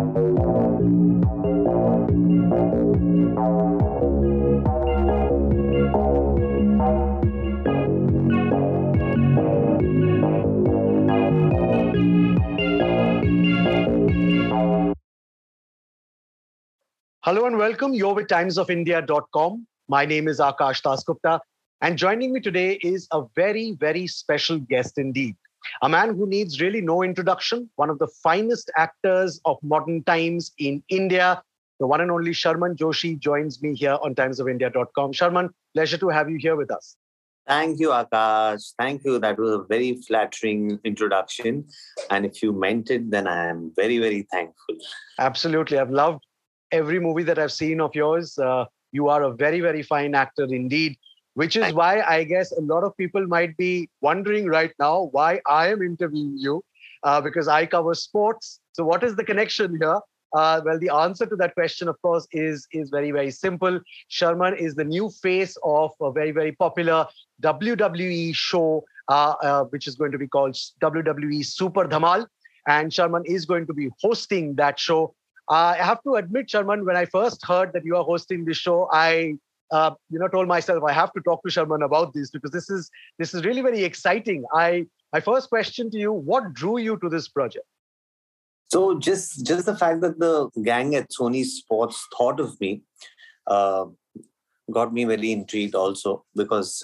Hello and welcome. You're with timesofindia.com. My name is Akash Dasgupta, and joining me today is a very, very special guest indeed. A man who needs really no introduction, one of the finest actors of modern times in India, the one and only Sharman Joshi joins me here on timesofindia.com. Sharman, pleasure to have you here with us. Thank you, Akash. Thank you. That was a very flattering introduction. And if you meant it, then I am very, very thankful. Absolutely. I've loved every movie that I've seen of yours. You are a very, very fine actor indeed, which is why I guess a lot of people might be wondering right now why I am interviewing you, because I cover sports. So what is the connection here? Well, the answer to that question, of course, is very, very simple. Sharman is the new face of a very, very popular WWE show, which is going to be called WWE Super Dhamal. And Sharman is going to be hosting that show. I have to admit, Sharman, when I first heard that you are hosting this show, I told myself I have to talk to Sharman about this because this is really very exciting. My first question to you: what drew you to this project? So just the fact that the gang at Sony Sports thought of me got me very intrigued also because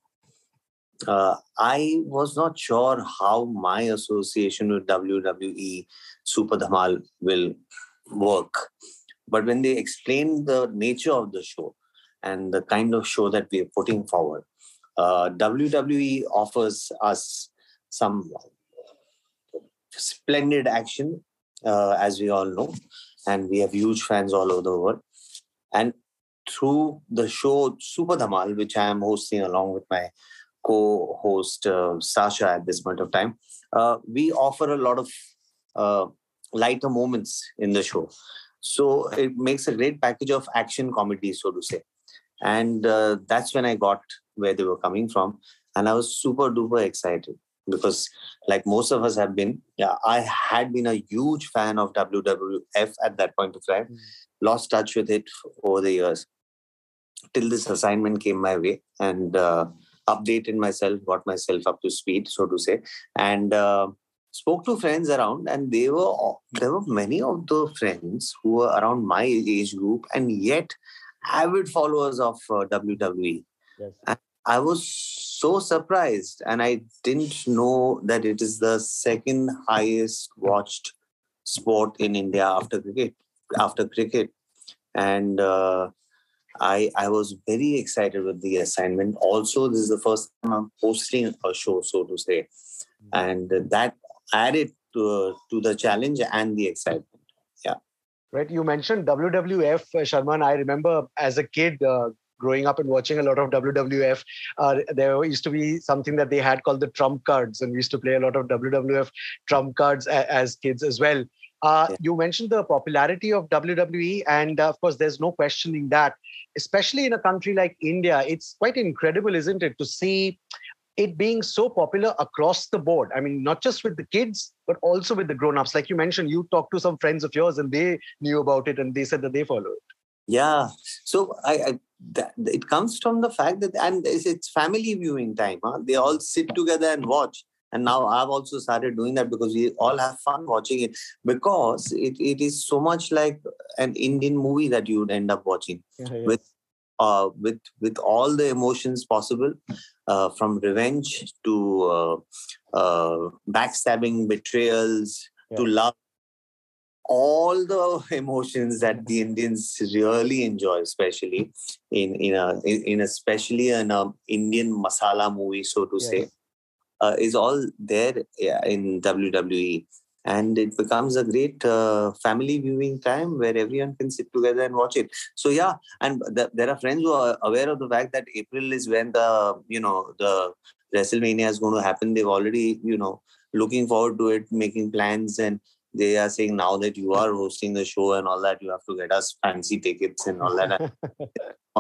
I was not sure how my association with WWE Super Dhamal will work. But when they explained the nature of the show and the kind of show that we are putting forward, WWE offers us some splendid action, as we all know, and we have huge fans all over the world. And through the show Super Dhamal, which I am hosting along with my co-host Sasha at this point of time, we offer a lot of lighter moments in the show. So it makes a great package of action comedy, so to say. And that's when I got where they were coming from. And I was super duper excited because like most of us have been, I had been a huge fan of WWF at that point of time, lost touch with it over the years till this assignment came my way and updated myself, got myself up to speed, so to say. And spoke to friends around, and there were many of the friends who were around my age group and yet avid followers of WWE. Yes. And I was so surprised, and I didn't know that it is the second highest watched sport in India after cricket. And I was very excited with the assignment. Also, this is the first time I'm hosting a show, so to say. And that added to the challenge and the excitement. Yeah. Right. You mentioned WWF, Sharman. I remember as a kid growing up and watching a lot of WWF, there used to be something that they had called the trump cards. And we used to play a lot of WWF trump cards as kids as well. You mentioned the popularity of WWE. And of course, there's no questioning that, especially in a country like India. It's quite incredible, isn't it, to see it being so popular across the board. I mean, not just with the kids, but also with the grown-ups. Like you mentioned, you talked to some friends of yours and they knew about it and they said that they follow it. Yeah. So it comes from the fact that, and it's family viewing time. Huh? They all sit together and watch. And now I've also started doing that because we all have fun watching it, because it is so much like an Indian movie that you would end up watching. Yes. With all the emotions possible, from revenge to backstabbing, betrayals, to love, all the emotions that the Indians really enjoy, especially in especially an Indian masala movie, so to say, is all there in WWE. And it becomes a great family viewing time where everyone can sit together and watch it. So yeah, and there are friends who are aware of the fact that April is when the WrestleMania is going to happen. They've already looking forward to it, making plans, and they are saying now that you are hosting the show and all that, you have to get us fancy tickets and all that.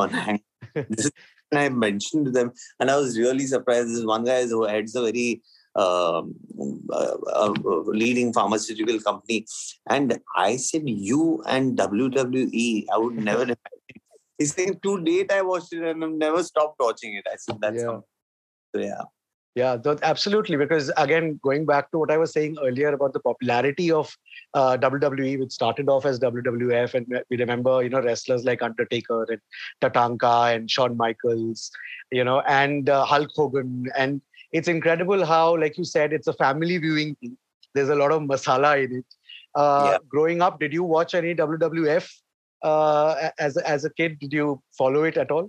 This is I mentioned to them, and I was really surprised. This one guy who heads a very leading pharmaceutical company. And I said, you and WWE, I would never imagine. He's saying, to date, I watched it and I've never stopped watching it. I said, that's Yeah. something. So, yeah. Yeah, absolutely. Because again, going back to what I was saying earlier about the popularity of WWE, which started off as WWF, and we remember, wrestlers like Undertaker and Tatanka and Shawn Michaels, and Hulk Hogan. And it's incredible how, like you said, it's a family viewing thing. There's a lot of masala in it. Yeah. Growing up, did you watch any WWF as a kid? Did you follow it at all?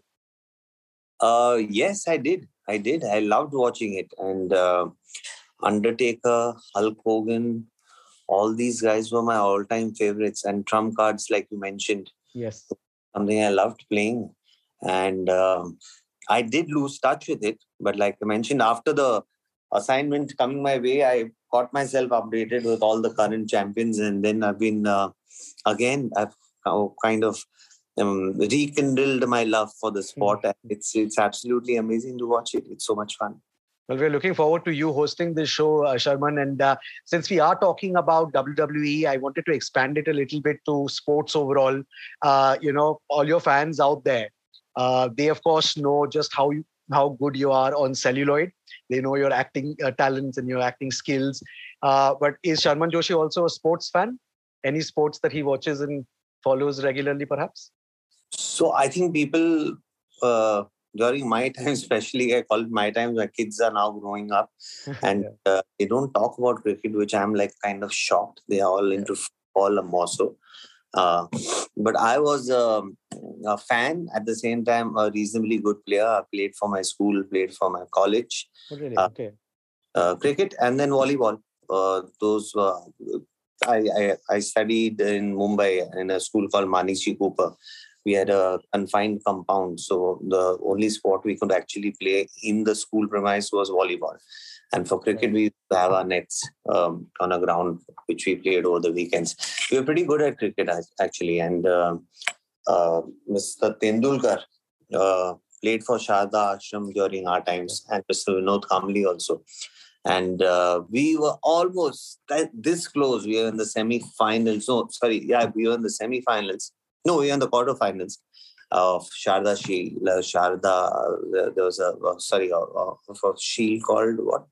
Yes, I did. I loved watching it. And Undertaker, Hulk Hogan, all these guys were my all-time favorites. And trump cards, like you mentioned, Yes. something I loved playing. And I did lose touch with it. But like I mentioned, after the assignment coming my way, I got myself updated with all the current champions. And then I've been, I've kind of rekindled my love for the sport. And it's absolutely amazing to watch it. It's so much fun. Well, we're looking forward to you hosting this show, Sharman. And since we are talking about WWE, I wanted to expand it a little bit to sports overall. All your fans out there, they of course know just how good you are on celluloid. They know your acting talents and your acting skills. But is Sharman Joshi also a sports fan? Any sports that he watches and follows regularly, perhaps? So I think people during my time, especially, I call it my time, where kids are now growing up and they don't talk about cricket, which I'm like kind of shocked. They are all into football and more so. But I was a fan at the same time, a reasonably good player. I played for my school, played for my college. Oh, really? Okay. Cricket and then volleyball. I studied in Mumbai in a school called Manishi Cooper. We had a confined compound, so the only sport we could actually play in the school premise was volleyball. And for cricket, we used to have our nets on a ground, which we played over the weekends. We were pretty good at cricket, actually. And Mr. Tendulkar played for Sharda Ashram during our times, and Mr. Vinod Kamli also. And we were almost this close. We were in the semi-finals. We were in the semi-finals. No, we were in the quarterfinals of Sharda Shield. There was a shield called what?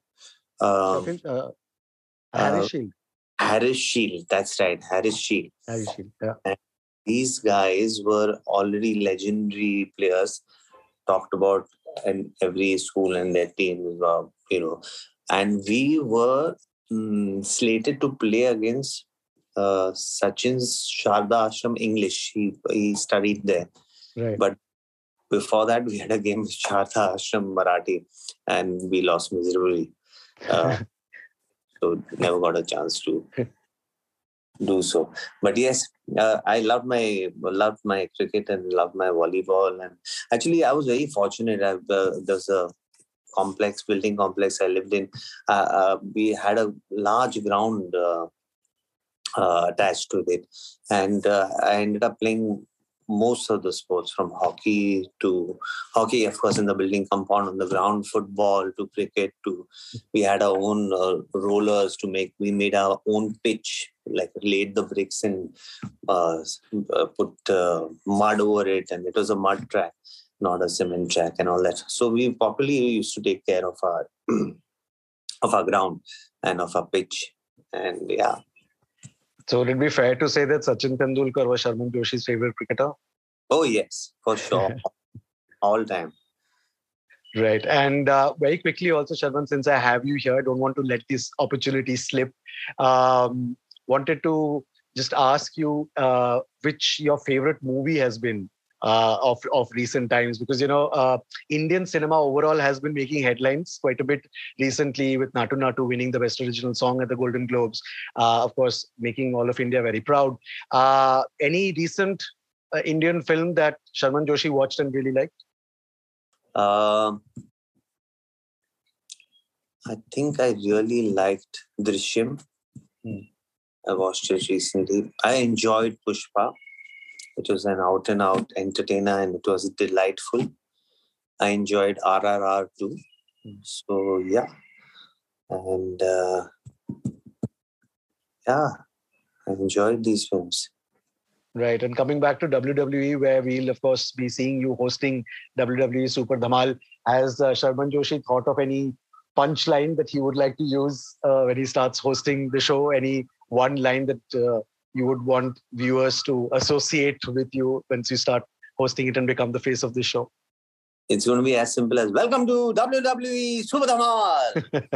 Harris Shield. Harris Shield. That's right, Harris Shield. Harris Shield. Yeah. And these guys were already legendary players, talked about in every school and their teams. And we were slated to play against Sachin's Sharda Ashram English. He studied there. Right. But before that, we had a game with Sharda Ashram Marathi and we lost miserably. So never got a chance to do so. But yes, I loved my cricket and loved my volleyball. And actually, I was very fortunate. There's a building complex I lived in. We had a large ground attached to it, and I ended up playing most of the sports, from hockey, of course, in the building compound on the ground, football to cricket to. We had our own rollers we made our own pitch, like laid the bricks and put mud over it, and it was a mud track, not a cement track and all that. So we properly used to take care of our of our ground and of our pitch. And yeah. So would it be fair to say that Sachin Tendulkar was Sharman Joshi's favorite cricketer? Oh, yes, for sure. All time. Right. And very quickly also, Sharman, since I have you here, I don't want to let this opportunity slip. Wanted to just ask you which your favorite movie has been of recent times, because Indian cinema overall has been making headlines quite a bit recently, with Natu Natu winning the Best Original Song at the Golden Globes, of course making all of India very proud. Any recent Indian film that Sharman Joshi watched and really liked? I think I really liked Drishyam. I watched it recently. I enjoyed Pushpa. It was an out-and-out entertainer and it was delightful. I enjoyed RRR too. So, yeah. And yeah, I enjoyed these films. Right. And coming back to WWE, where we'll, of course, be seeing you hosting WWE Super Dhamal, has Sharman Joshi thought of any punchline that he would like to use when he starts hosting the show? Any one line that you would want viewers to associate with you once you start hosting it and become the face of the show? It's going to be as simple as "Welcome to WWE Super Dhamal."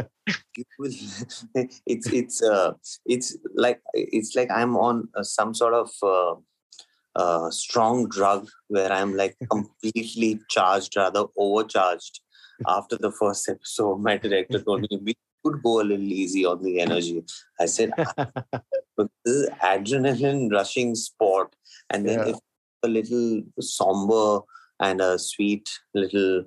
it's like I'm on some sort of strong drug where I'm like completely charged, rather overcharged. After the first episode, my director told me we could go a little easy on the energy. I said, but this is adrenaline rushing sport, and then if a little somber and a sweet little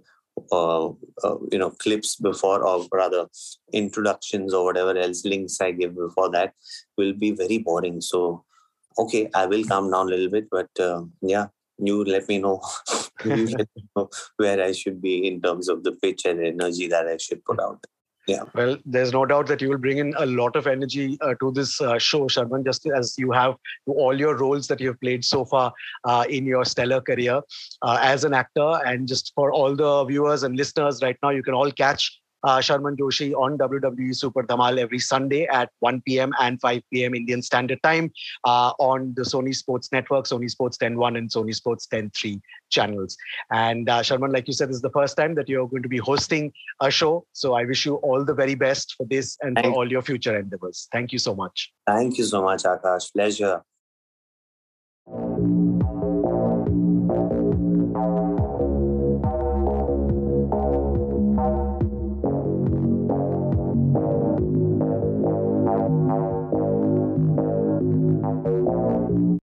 clips before, or rather introductions or whatever else links I give before that will be very boring. So okay, I will calm down a little bit, but you let me know. You let me know where I should be in terms of the pitch and energy that I should put out. Yeah. Well, there's no doubt that you will bring in a lot of energy to this show, Sharman, just as you have to all your roles that you've played so far in your stellar career as an actor. And just for all the viewers and listeners right now, you can all catch Sharman Joshi on WWE Super Dhamal every Sunday at 1 p.m. and 5 p.m. Indian Standard Time on the Sony Sports Network, Sony Sports 10.1 and Sony Sports 10.3 channels. And Sharman, like you said, this is the first time that you're going to be hosting a show. So I wish you all the very best for this and for all your future endeavors. Thank you so much. Thank you so much, Akash. Pleasure.